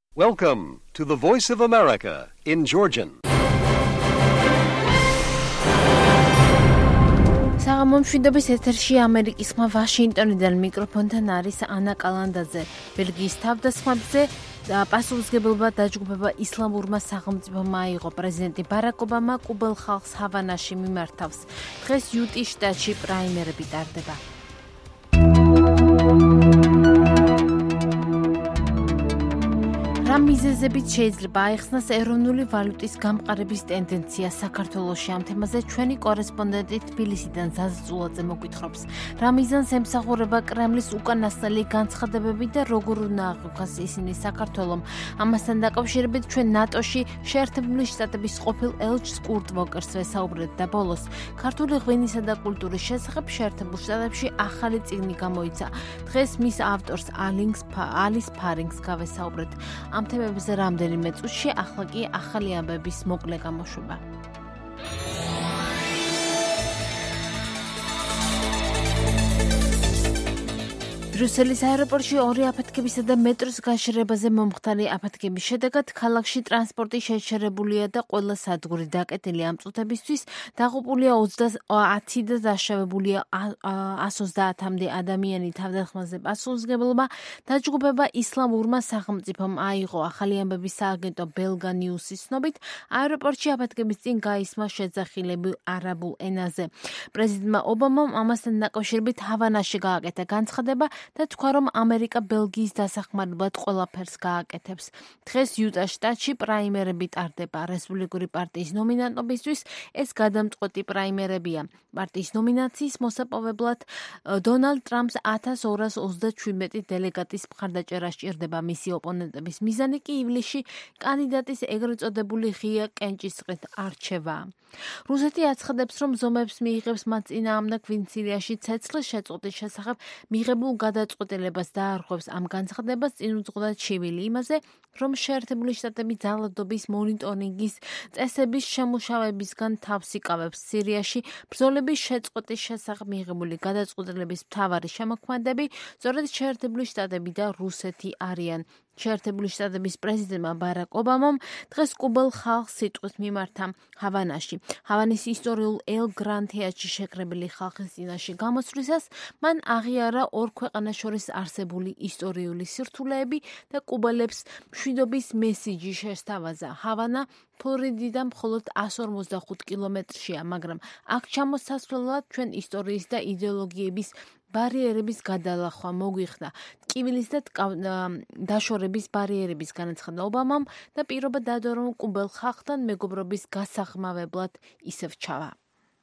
Welcome to the Voice of America in Georgian. საღამომშვიდობის ეთერში ამერიკის ხმა ვაშინგტონიდან მიკროფონთან არის ანა კალანდაძე. ბელგიის თავდასხმებზე პასუხისმგებლობა დაჯგუფება ისლამურმა სახელმწიფომ აიღო. პრეზიდენტი ბარაკ ობამა კუბელ ხალხს ჰავანაში მიმართავს. დღეს იუტის შტატში პრაიმერები ტარდება. რა მიზეზებით შეიძლება აიხსნას ეროვნული ვალუტის გამყარების ტენდენცია საქართველოში? ამ თემაზე ჩვენი კორესპონდენტი თბილისიდან ზაზა წულაძე მოგვითხრობს. რა მიზანს ემსახურება კრემლის უკანასკნელი განცხადებები და როგორ უნდა აღიქვას ისინი საქართველომ? ამასთან დაკავშირებით ჩვენ ნატოში შეერთებული შტატების ყოფილ ელჩს კურტ ვოკერს ვესაუბრეთ და ბოლოს ქართული ღვინისა და კულტურის შესახებ შეერთებულ შტატებში ახალი წიგნი გამოიცა. დღეს მის ავტორს ალის ფარინგს გავესაუბრეთ. ამ თემებზე რამდენიმე წუთში, ახლა კი ახალი ამბების მოკლე გამოშვება. ბრიუსელის აეროპორტში ორი აფეთქებისა და მეტროს გაშრებაზე მომხდარი აფეთქების შედეგად ქალაქში ტრანსპორტი შეჩერებულია და ყველა სადგური დაკეტილი. ამ წუთებისთვის დაღუპულია 10 და დაშავებულია 130-მდე ადამიანი. თავდასხმაზე პასუხისმგებლობა დაჯგუფება ისლამურმა სახელმწიფომ აიღო. ახალი ამბების სააგენტო ბელგა ნიუსის ცნობით, აეროპორტში აფეთქების წინ გაისმა შეძახილები არაბულ ენაზე. პრეზიდენტმა ობამამ ამასთან დაკავშირებით ჰავანაში გააკეთა განცხადება და თქვა, რომ ამერიკა ბელგიის დასახმარებლად ყველაფერს გააკეთებს. დღეს იუტას შტატში პრაიმერები ტარდება. რესპუბლიკური პარტიის ნომინანტობისთვის ეს გადამწყვეტი პრაიმერებია. პარტიის ნომინაციის მოსაპოვებლად დონალდ ტრამპს 1227 დელეგატის მხარდაჭერა სჭირდება. მისი ოპონენტების მიზანი კი ივლისში კანდიდატის ეგრეთ წოდებული ღია კენჭისყრით არჩევა. რუსეთი აცხადებს, რომ ზომებს მიიღებს მათ წინააღმდეგ სირიაში ცეცხლის შეწყვეტის შესახებ მიღებულ გადაწყვეტილებას დაარღვევს. ამ განცხადებას წინ უძღვნა ჩივილი იმაზე, რომ შეერთებული შტატები ძალადობის მონიტორინგის წესების შემუშავებისგან თავს იკავებს. სირიაში ბრძოლების შეწყვეტის შესახებ მიღებული გადაწყვეტილების მთავარი შემოქმედები სწორედ შეერთებული შტატები და რუსეთი არიან. შეერთებული შტატების პრეზიდენტმა ბარაკ ობამამ დღეს კუბელ ხალხს სიტყვით მიმართა ჰავანაში. ჰავანის ისტორიულ ელ გრან თეატრში შეკრებილი ხალხის წინაშე გამოსვლისას მან აღიარა ორ ქვეყანას შორის არსებული ისტორიული სირთულეები და კუბელებს მშვიდობის მესიჯი შესთავაზა. ჰავანა ფლორიდიდან მხოლოდ 145 კილომეტრშია, მაგრამ აქ ჩამოსასვლელად ჩვენ ისტორიის და იდეოლოგიების ბარიერების გადალახვა მოგვიხდა. ტკივილის და დაშორების ბარიერების განაცხადა ობამამ და პირობა დადო, რომ კუბელ ხალხთან მეგობრობის გასახმავებლად ისევ ჩავა.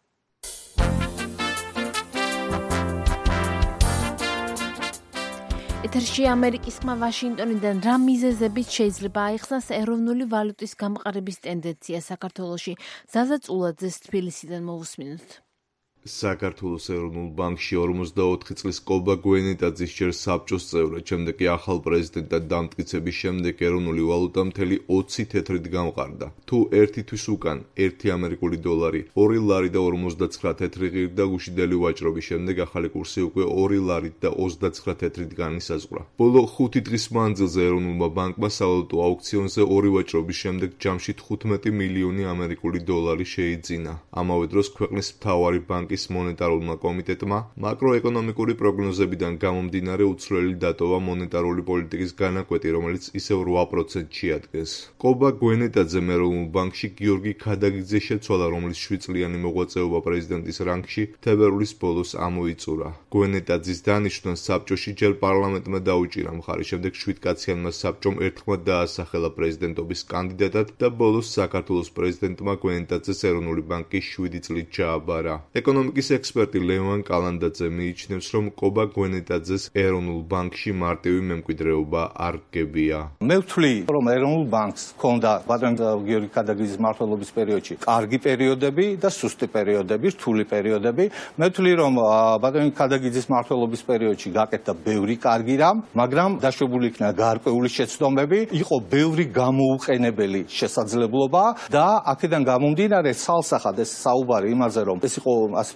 ეთერში ამერიკის ხმა ვაშინგტონიდან რა მიზეზებით შეიძლება აიხსნას ეროვნული ვალუტის გამყარების ტენდენცია საქართველოში? ზაზა წულაძეს თბილისიდან მოვუსმინოთ. საქართველოს ეროვნულ ბანკში 44 წლის კობა გვენეტაძის ჯერ საბჭოს წევრად, შემდეგ კი ახალ პრეზიდენტად დამტკიცების შემდეგ ეროვნული ვალუტა მთელი 20 თეთრით გამყარდა. თუ ერთი თვის უკან 1 ამერიკული დოლარი 2 ლარი და 59 თეთრი ღირდა გუშინდელი ვაჭრობის შემდეგ ახალი კურსი უკვე 2 ლარით და 29 თეთრით განისაზღვრა. ბოლო 5 დღის მანძილზე ეროვნულმა ბანკმა სავალუტო აუქციონზე 2 ვაჭრობის შემდეგ ჯამში 15 მილიონი ამერიკული დოლარი შეიძინა. ამავე დროს ქვეყნის მთავარი ბანკის მონეტარულმა კომიტეტმა მაკროეკონომიკური პროგნოზებიდან გამომდინარე უცვლელი დატოვა მონეტარული პოლიტიკის განაკვეთი, რომელიც ისევ 8%-ში ადგენს. კობა გვენეტაძემ ეროვნულ ბანკში გიორგი ქადაგიძე შეცვალა, რომლის 7 წლიანი მოღვაწეობა პრეზიდენტის რანგში თებერვლის ბოლოს ამოიწურა. გვენეტაძის დანიშვნას საბჭოში ჯერ პარლამენტმა დაუჭირა მხარი, შემდეგ 7 კაციანმა საბჭომ ერთხმად დაასახელა პრეზიდენტობის კანდიდატად და ბოლოს საქართველოს პრეზიდენტმა გვენეტაძეს ეროვნული ბანკი 7 წლით ჩააბარა. ეკონომიკის ექსპერტი ლევან კალანდაძე მიიჩნევს, რომ კობა გვენეტაძეს ეროვნულ ბანკში მარტივი მემკვიდრეობა არ გებია. მე ვთვლი, რომ ეროვნულ ბანკს ჰქონდა ბატონი გიორგი ქადაგიძის მმართველობის პერიოდში კარგი პერიოდები და სუსტი პერიოდები, რთული პერიოდები. მე ვთვლი, რომ ბატონი ქადაგიძის მმართველობის პერიოდში გაკეთდა ბევრი კარგი რამ, მაგრამ დაშვებული იქნა გარკვეული შეცდომები, იყო ბევრი გამოუყენებელი შესაძლებლობა და აქედან გამომდინარე ცალსახად ეს საუბარი იმაზე, რომ ეს იყო ასე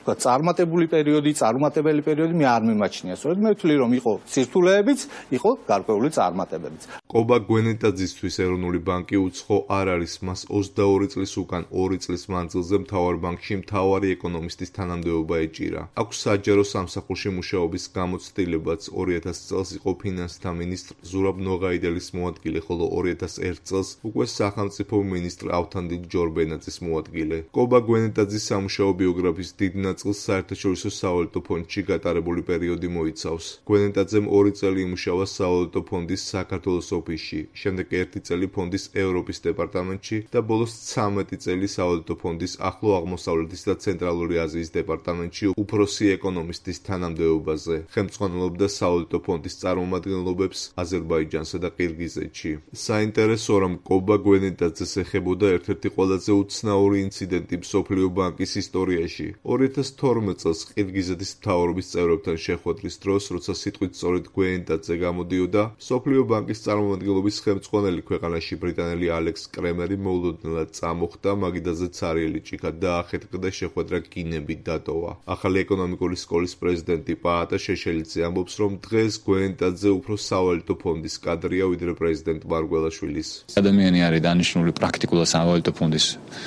თქვა წარმატებული პერიოდი, წარუმატებელი პერიოდი მე არ მიმაჩნია. სწორედ მე ვთვლი რომ იყო სირთულეებიც, იყო გარკვეული წარმატებებიც. კობა გვენეტაძისთვის ეროვნული ბანკი უცხო არ არის, მას 22 წლის უკან 2 წლის მანძილზე მთავარ ბანკში მთავარი ეკონომისტის თანამდებობა ეჭირა. აქვს საჯარო სამსახურში მუშაობის გამოცდილებაც. 2000 წელს იყო ფინანსთა მინისტრ ზურაბ ნოღაიდელის მოადგილე, ხოლო 2001 წელს უკვე სახელმწიფო მინისტრ ავთანდილ ჯორბენაძის მოადგილე. კობა გვენეტაძის სამუშაო ბიოგრაფიის დიდ ნაწილს საერთაშორისო სავალუტო ფონდში გატარებული პერიოდი მოიცავს. გვენეტაძემ 2 წელი იმუშავა სავალუტო ფონდის საქართველოს ოფისში, შემდეგ 1 წელი ფონდის ევროპის დეპარტამენტში და ბოლოს 13 წელი სავალუტო ფონდის ახლო აღმოსავლეთის და ცენტრალური აზიის დეპარტამენტში უფროსი ეკონომისტის თანამდებობაზე. ხელმძღვანელობდა სავალუტო ფონდის წარმომადგენლობებს აზერბაიჯანსა და ყირგიზეთში. საინტერესოა, რომ კობა გვენეტაძეს ეხებოდა ერთ-ერთი ყველაზე უცნაური ინციდენტი მსოფლიო ბანკის ისტორიაში. 2012 წელს ყირგიზეთის მთავრობის წევრებთან შეხვედრის დროს, როცა სიტყვით სწორედ გვენეტაძე გამოდიოდა, მსოფლიო ბანკის წარმომადგენლობის ხელმძღვანელი ქვეყანაში ბრიტანელი ალექს კრემერი მოულოდნელად წამოხდა, მაგიდაზე ცარიელი ჭიქა დაახეთქა და შეხვედრა კინებით დატოვა. ახალი ეკონომიკური სკოლის პრეზიდენტი პაატა შეშელიძე ამბობს, რომ დღეს გვენეტაძე უფრო სავალუტო ფონდის კადრია, ვიდრე პრეზიდენტ მარგველაშვილის. ადამიანი არის დანიშნული პრაქტიკულად სავალუტო ფონდის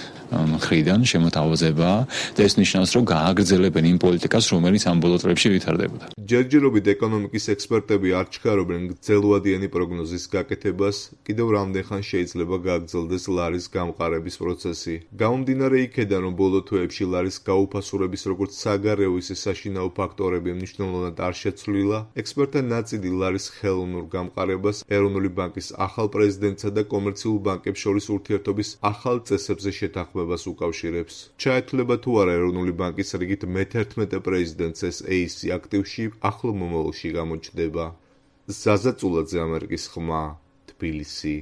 მხრიდან შემოთავაზება და ეს ნიშნავს, რომ გააგრძელებენ იმ პოლიტიკას, რომელიც ამ ბოლო წლებში ვითარდებოდა. ჯერჯერობით ეკონომიკის ექსპერტები არ ჩქარობენ გრძელვადიანი პროგნოზის გაკეთებას, კიდევ რამდენხან შეიძლება გააგრძელდეს ლარის გამყარების პროცესი. გამომდინარე იქედან, რომ ბოლო თვეებში ლარის გაუფასურების როგორც საგარეო, ისე საშინაო ფაქტორები მნიშვნელოვნად არ შეცვლილა, ექსპერტთა ნაწილი ლარის ხელოვნურ გამყარებას ეროვნული ბანკის ახალ პრეზიდენტსა და კომერციულ ბანკებს შორის ურთიერთობის ახალ წესებზე შეთანხმებას უკავშირებს. ჩაეთვლება თუ არა ეროვნული ბანკის რიგით მე-11 პრეზიდენტს ეს AC აქტივში ახლო მომავალში გამოჩნდება. ზაზა წულაძე, ამერიკის ხმა, თბილისი.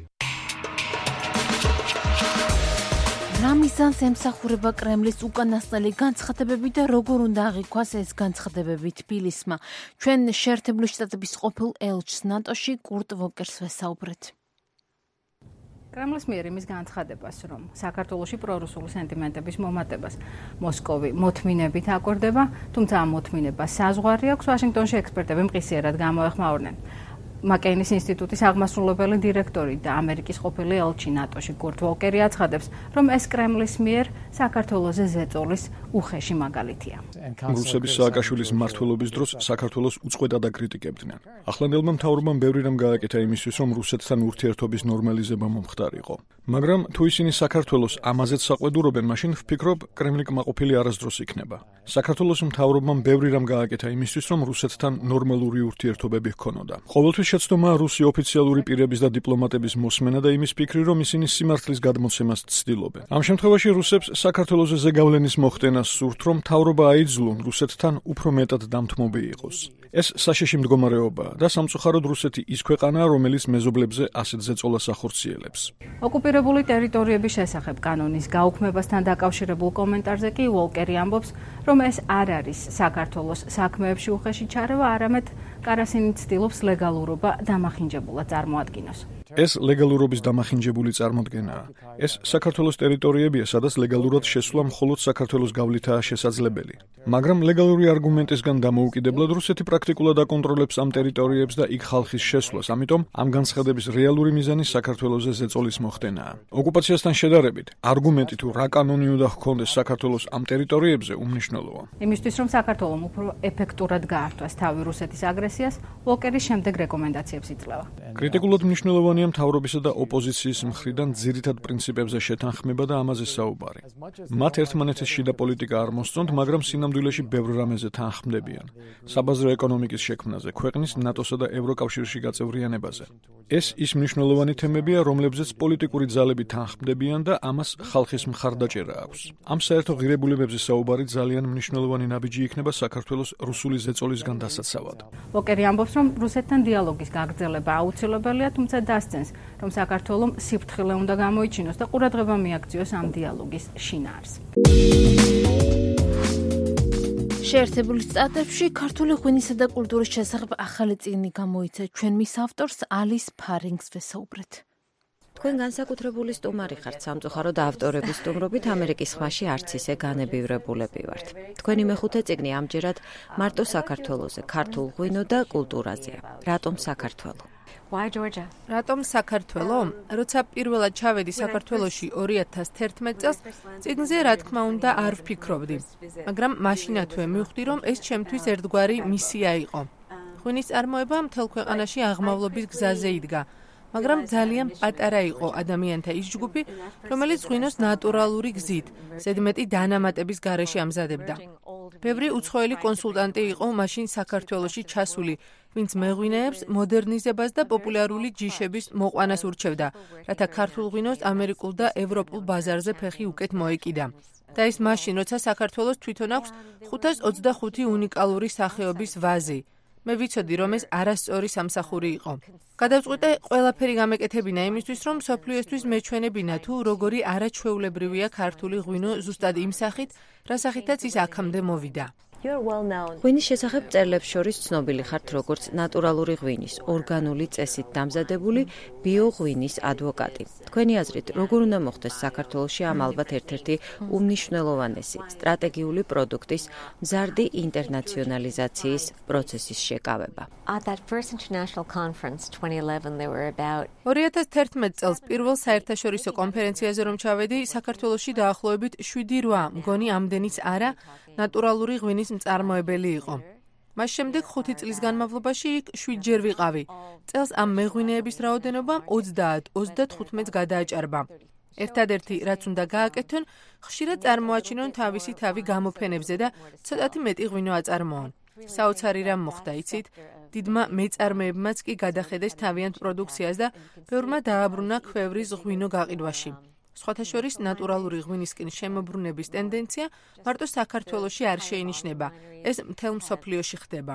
რა მიზანს ემსახურება კრემლის უკანასკნელი განცხადებები და როგორ უნდა აღიქვას ეს განცხადებები თბილისმა? ჩვენ შეერთებული შტატების ყოფილ ელჩს ნატოში კურტ ვოკერს ვესაუბრეთ. კრემლის მიერ იმის განცხადებას, რომ საქართველოში პრორუსული სენტიმენტების მომატებას მოსკოვი მოთმინებით აკვირდება, თუმცა ამ მოთმინებას საზღვარი აქვს. ვაშინგტონში ექსპერტები მყისიერად გამოეხმაურნენ. მაკეინის ინსტიტუტის აღმასრულებელი დირექტორი და ამერიკის ყოფილი ელჩი ნატოში კურტ ვოკერი აცხადებს, რომ ეს კრემლის მიერ საქართველოზე ზეწოლის უხეში მაგალითია. რუსების სააკაშვილის მმართველობის დროს საქართველოს უწყვეტად აკრიტიკებდნენ. ახლანდელმა მთავრობამ ბევრი რამ გააკეთა იმისთვის, რომ რუსეთთან ურთიერთობის ნორმალიზება მომხდარიყო. მაგრამ თუ ისინი საქართველოს ამაზეც საყვედურობენ, მაშინ ვფიქრობ, კრემლი კმაყოფილი არასდროს იქნება. საქართველოს მთავრობამ ბევრი რამ გააკეთა იმისთვის, რომ რუსეთთან ნორმალური ურთიერთობები ჰქონოდა. ყოველთვის შეცდომაა რუსი ოფიციალური პირების და დიპლომატების მოსმენა და იმის ფიქრი, რომ ისინი სიმართლის გადმოცემას ცდილობენ. ამ შემთხვევაში რუსებს საქართველოს ზეგავლენის მოხდენა სურთ, რომ მთავრობა აიძულონ რუსეთთან უფრო მეტად დამთმობი იყოს. ეს საშიში მდგომარეობაა და სამწუხაროდ რუსეთი ის ქვეყანაა, რომელიც მეზობლებზე ასეთ ზეწოლას ახორციელებს. ოკუპირებული ტერიტორიების შესახებ კანონის გაუქმებასთან დაკავშირებულ კომენტარზე კი ვოლკერი ამბობს, რომ ეს არ არის საქართველოს საქმეებში უხეში ჩარევა, არამედ კარასინი ცდილობს ლეგალურობა დამახინჯებულად წარმოადგინოს. ეს ლეგალურობის დამახინჯებული წარმოდგენაა. ეს საქართველოს ტერიტორიებია, სადაც ლეგალურად შესვლა მხოლოდ საქართველოს გავლითაა შესაძლებელი. მაგრამ ლეგალური არგუმენტისგან დამოუკიდებლად რუსეთი პრაქტიკულად აკონტროლებს ამ ტერიტორიებს და იქ ხალხის შესვლას, ამიტომ ამ განცხადების რეალური მიზანი საქართველოზე ზეწოლის მოხდენაა. ოკუპაციასთან შედარებით, არგუმენტი თუ რა კანონი უნდა ჰქონდეს საქართველოს ამ ტერიტორიებზე უმნიშვნელოა. იმისთვის, რომ საქართველოს უფრო ეფექტურად გაართვას თავი რუსეთის აგრესიას, ვოლკერის შემდეგ რეკომენდაციებს იძლევა. კრიტიკულად მნიშვნელოვანია მთავრობისა და ოპოზიციის მხრიდან ძირითად პრინციპებზე შეთანხმება და ამაზე საუბარი. მათ ერთმანეთის შიდა პოლიტიკა არ მოსწონთ, მაგრამ სინამდვილეში ბევრ რამეზე თანხმდებიან. საბაზრო ეკონომიკის შექმნაზე, ქვეყნის ნატოსა და ევროკავშირში გაწევრიანებაზე. ეს ის მნიშვნელოვანი თემებია, რომლებზეც პოლიტიკური ძალები თანხმდებიან და ამას ხალხის მხარდაჭერა აქვს. ამ საერთო ღირებულებებზე საუბარი ძალიან მნიშვნელოვანი ნაბიჯი იქნება საქართველოს რუსული ზეწოლისგან დასაცავად. ვოკერი ამბობს, რომ რუსეთთან დიალოგის გაგრძელება აუცილებელია, თუმცა დასცენს, რომ საქართველომ სიფრთხილე უნდა გამოიჩინოს და ყურადღება მიაქციოს ამ დიალოგის შინაარს. შეერთებული შტატებში ქართული ღვინისა და კულტურის შესახებ ახალი წიგნი გამოიცა. ჩვენ მის ავტორს ალის ფარინგს ვესაუბრეთ. თქვენ განსაკუთრებული სტუმარი ხართ სამწუხაროდ ავტორების სტუმრობით ამერიკის ხმაში არც ისე განებივრებულები ვართ. თქვენი მეხუთე წიგნი ამჯერად მარტო საქართველოზე, ქართულ ღვინო და კულტურაზეა. რატომ საქართველო? Why Georgia? რატომ საქართველო? როცა პირველად ჩავედი საქართველოში 2011 წელს, წიგნზე რა თქმა უნდა არ ვფიქრობდი, მაგრამ მაშინათვე მივხვდი, რომ ეს ჩემთვის ერთგვარი მისია იყო. ღვინის წარმოება მთელ ქვეყანაში აღმავლობის გზაზე იდგა, მაგრამ ძალიან პატარა იყო ადამიანთა ის ჯგუფი, რომელიც ღვინოს ნატურალური გზით, ზედმეტი დანამატების გარეშე ამზადებდა. ბევრი უცხოელი კონსულტანტი იყო მაშინ საქართველოში ჩასული, ვინც მეღვინეებს მოდერნიზებას და პოპულარული ჯიშების მოყვანას ურჩევდა, რათა ქართულ ღვინოს ამერიკულ და ევროპულ ბაზარზე ფეხი უკეთ მოეკიდა. და ეს მაშინ, როცა საქართველოს თვითონ აქვს 525 უნიკალური სახეობის ვაზი. მე ვიცოდი, რომ ეს არასწორი სამსახური იყო. გადავწყვიტე ყველაფერი გამეკეთებინა იმისთვის, რომ მსოფლიოსთვის მეჩვენებინა თუ როგორი არაჩვეულებრივია ქართული ღვინო ზუსტად იმ სახით, რა სახითაც ის აქამდე მოვიდა. ღვინის შესახებ წერილებს შორის ცნობილი ხართ როგორც ნატურალური ღვინის, ორგანული წესით დამზადებული ბიოღვინის ადვოკატი. თქვენი აზრით, როგორ უნდა მოხდეს საქართველოში ამ ალბათ ერთ-ერთი უმნიშვნელოვანესი სტრატეგიული პროდუქტის მზარდი ინტერნაციონალიზაციის პროცესის შეკავება? At that first international conference 2011 there were about 2011 წელს პირველ საერთაშორისო კონფერენციაზე რომ ჩავედი, საქართველოში დაახლოებით 7-8, მგონი ამდენიც არა, ნატურალური ღვინის მწარმოებელი იყო. მას შემდეგ 5 წლის განმავლობაში იქ 7-ჯერ ვიყავი. წელს ამ მეღვინეების რაოდენობამ 30-35-ს გადააჭარბა. ერთადერთი, რაც უნდა გააკეთონ, ხშირად წარმოაჩინონ თავისი თავი გამოფენებზე და ცოტათი მეტი ღვინო აწარმოონ. საოცარი რამ მოხდა, იცით? დიდმა მეწარმეებმაც კი გადახედეს თავიანთ პროდუქციას და ბევრმა დააბრუნა ქვევრის ღვინო გაყიდვაში. სხვათა შორის ნატურალური ღვინისკენ შემოbrunების ტენდენცია მარტო საქართველოში არ შეინიშნება. ეს მთელ მსოფლიოში ხდება.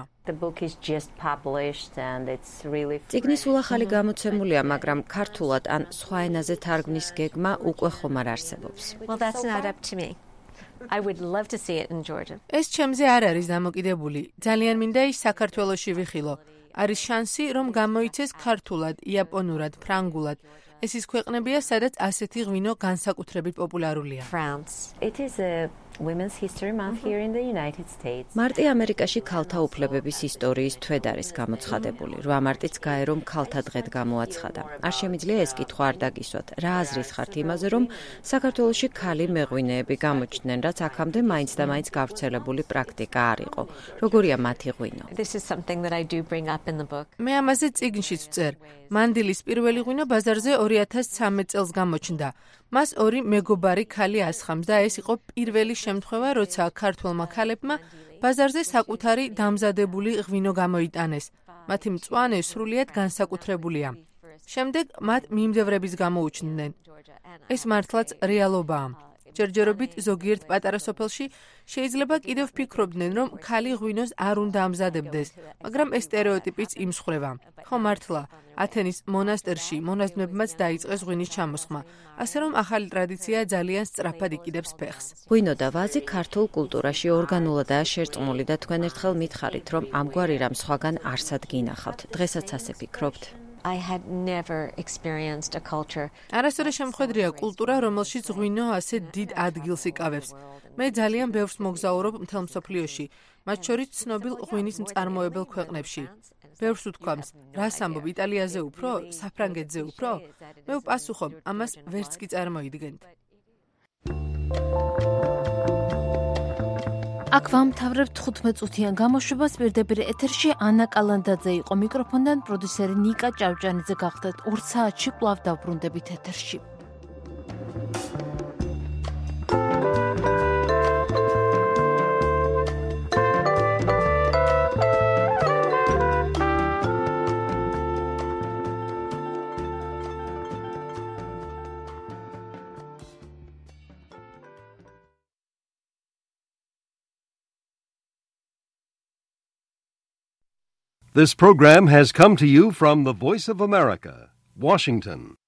წიგნი სულ ახალი გამოცემულია, მაგრამ ქართულად ან სხვა ენაზე თარგმნის გეგმა უკვე ხომ არ არსებობს. Well, that's not up to me. I would love to see it in Georgia. ეს ჩემზე არ არის დამოკიდებული. ძალიან მინდა ის საქართველოში ვიხილო. არის შანსი, რომ გამოიცეს ქართულად, იაპონურად, ფრანგულად. ეს ის ქვეყნებია, სადაც ასეთი ღვინო განსაკუთრებით პოპულარულია. It is a Women's History Month here in the United States. მარტი ამერიკაში ქალთა უფლებების ისტორიის თვედ არის გამოცხადებული. 8 მარტიც გაერო ქალთა დღედ გამოაცხადა. არ შემიძლია ეს კითხვა არ დაგისვათ. რა აზრის ხართ იმაზე, რომ საქართველოში ქალი მეღვინეები გამოჩნდნენ, რაც აქამდე მაინც და მაინც გავრცელებული პრაქტიკა არ იყო. როგორია მათი ღვინო? This is something that I do bring up in the book. მე ამაზე წიგნშიც ვწერ. მანდილის პირველი ღვინო ბაზარზე 2013 წელს გამოჩნდა. მას 2 მეგობარი ქალი ასხამს და ეს იყო პირველი შემთხვევა, როცა ქართველმა ქალებმა ბაზარზე საკუთარი დამზადებული ღვინო გამოიტანეს. მათი მწვანე სრულიად განსაკუთრებულია. შემდეგ მათ მიმდევრების გამოუჩნდნენ. ეს მართლაც რეალობაა. ჯერჯერობით ზოგიერთ პატარა სოფელში შეიძლება კიდევ ვფიქრობდნენ, რომ ქალი ღვინოს არ უნდა ამზადებდეს, მაგრამ ეს სტერეოტიპიც იმსხვრევა. ხო მართლა, ათენის მონასტერში მონაზვნებმაც დაიწყეს ღვინის ჩამოსხმა, ასე რომ ახალი ტრადიცია ძალიან სწრაფად იკიდებს ფეხს. ღვინო და ვაზი ქართულ კულტურაში ორგანულადაა შერწყმული და თქვენ ერთხელ მითხარით, რომ ამგვარი რამ სხვაგან არსად გინახავთ. დღესაც ასე ფიქრობთ? I had never experienced a culture. არასოდეს შემხედრია კულტურა, რომელშიც ღვინო ასე დიდ ადგილს იკავებს. მე ძალიან ბევრს მოგზაურობ მთელ მსოფლიოში, მათ შორის ცნობილ ღვინის მწარმოებელ ქვეყნებში. ბევრს უთქვამს, რას ამბობ, იტალიაზე უფრო, საფრანგეთზე უფრო? მე ვპასუხობ, ამას ვერც კი წარმოიდგენთ. აქ ვამთავრებთ 15 წუთიან გამოშვებას. პირდაპირ ეთერში ანა კალანდაძე იყო მიკროფონთან, პროდიუსერი ნიკა ჭავჭანიძე გახდათ. 2 საათში კვლავ დავბრუნდებით ეთერში. This program has come to you from the Voice of America, Washington.